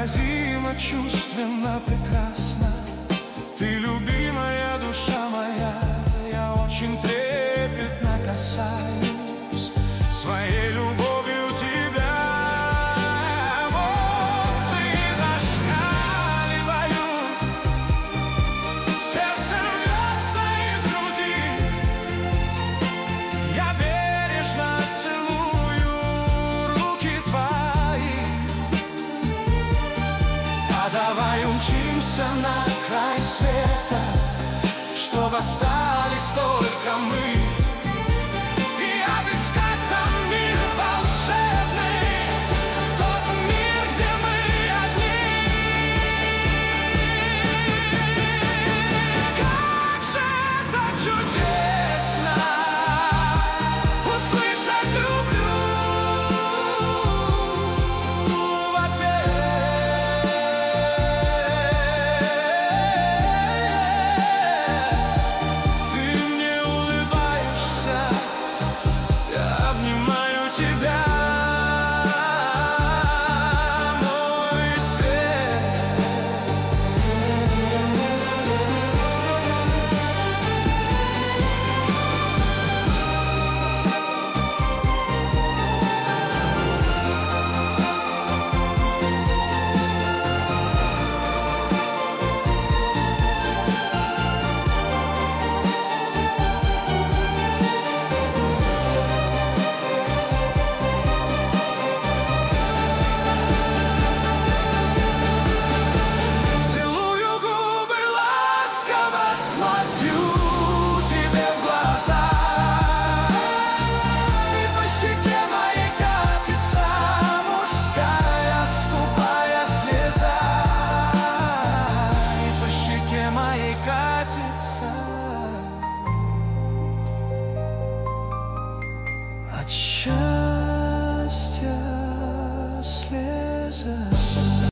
невыразимо, чувственно, прекрасно. Ты любимая душа моя, я очень трепетно касаюсь своей любовью тебя. Эмоции зашкаливают, сердце рвется из груди. Я бережно целую руки твои. А давай умчимся на край света, чтоб остались только мы.